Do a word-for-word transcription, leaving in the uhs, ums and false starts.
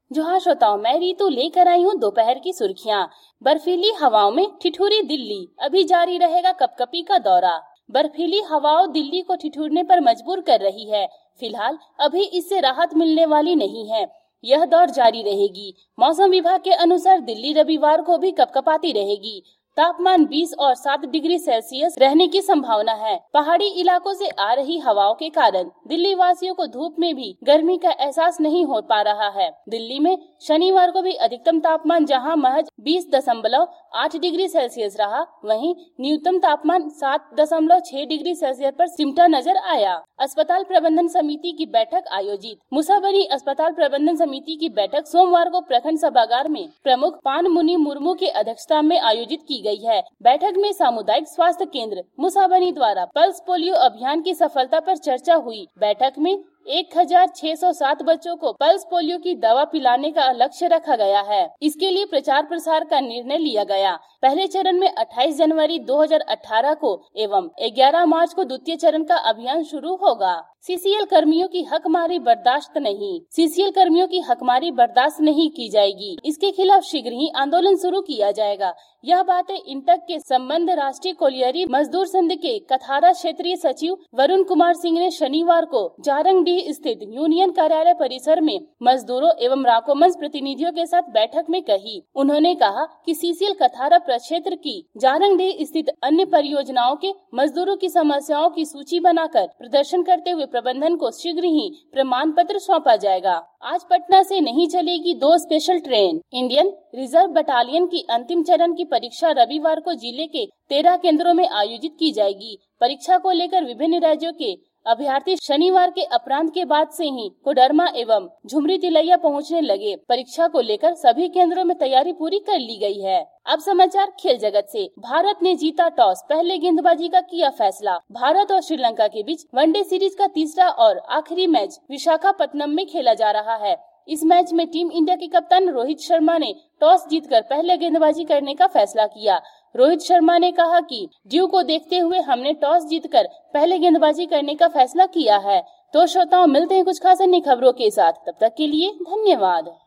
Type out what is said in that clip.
जो हाँ श्रोताओं, मैं रीतू लेकर आई हूँ दोपहर की सुर्खियां। बर्फीली हवाओं में ठिठुरी दिल्ली, अभी जारी रहेगा कपकपी का दौरा। बर्फीली हवाओं दिल्ली को ठिठुरने पर मजबूर कर रही है। फिलहाल अभी इससे राहत मिलने वाली नहीं है, यह दौर जारी रहेगी। मौसम विभाग के अनुसार दिल्ली रविवार को भी कपकपाती रहेगी। तापमान बीस और सात डिग्री सेल्सियस रहने की संभावना है। पहाड़ी इलाकों से आ रही हवाओं के कारण दिल्ली वासियों को धूप में भी गर्मी का एहसास नहीं हो पा रहा है। दिल्ली में शनिवार को भी अधिकतम तापमान जहां महज बीस दशमलव आठ डिग्री सेल्सियस रहा, वहीं न्यूनतम तापमान सात दशमलव छह डिग्री सेल्सियस पर सिमटा नजर आया। अस्पताल प्रबंधन समिति की बैठक आयोजित। मुसाबनी अस्पताल प्रबंधन समिति की बैठक सोमवार को प्रखंड सभागार में प्रमुख पान मुनि मुर्मू के अध्यक्षता में आयोजित की गई है। बैठक में सामुदायिक स्वास्थ्य केंद्र मुसाबनी द्वारा पल्स पोलियो अभियान की सफलता पर चर्चा हुई। बैठक में एक हजार छह सौ सात बच्चों को पल्स पोलियो की दवा पिलाने का लक्ष्य रखा गया है। इसके लिए प्रचार प्रसार का निर्णय लिया गया। पहले चरण में अट्ठाईस जनवरी दो हज़ार अठारह को एवं ग्यारह मार्च को द्वितीय चरण का अभियान शुरू होगा। सीसीएल कर्मियों की हकमारी बर्दाश्त नहीं। सीसीएल कर्मियों की हकमारी बर्दाश्त नहीं की जाएगी। इसके खिलाफ शीघ्र ही आंदोलन शुरू किया जाएगा। यह बातें इंटक के संबंध राष्ट्रीय कोलियरी मजदूर संघ के कथारा क्षेत्रीय सचिव वरुण कुमार सिंह ने शनिवार को जारंगडीह स्थित यूनियन कार्यालय परिसर में मजदूरों एवं राकोमंच प्रतिनिधियों के साथ बैठक में कही। उन्होंने कहा कि सीसीएल कथारा प्रक्षेत्र की जारंगडीह स्थित अन्य परियोजनाओं के मजदूरों की समस्याओं की सूची बनाकर प्रदर्शन करते हुए प्रबंधन को शीघ्र ही प्रमाण पत्र सौंपा जाएगा। आज पटना से नहीं चलेगी दो special train. Indian reserve battalion की अंतिम चरण की परीक्षा रविवार को जिले के तेरह केंद्रों में आयोजित की जाएगी। परीक्षा को लेकर विभिन्न राज्यों के अभ्यर्थी शनिवार के अपराह्न के बाद से ही कोडरमा एवं झुमरी तिलैया पहुंचने लगे। परीक्षा को लेकर सभी केंद्रों में तैयारी पूरी कर ली गई है। अब समाचार खेल जगत से। भारत ने जीता टॉस, पहले गेंदबाजी का किया फैसला। भारत और श्रीलंका के बीच वनडे सीरीज का तीसरा और आखिरी मैच विशाखापट्टनम में खेला जा रहा है। इस मैच में टीम इंडिया के कप्तान रोहित शर्मा ने टॉस जीतकर पहले गेंदबाजी करने का फैसला किया। रोहित शर्मा ने कहा कि ड्यू को देखते हुए हमने टॉस जीतकर पहले गेंदबाजी करने का फैसला किया है। तो श्रोताओं, मिलते हैं कुछ खास अन्य खबरों के साथ। तब तक के लिए धन्यवाद।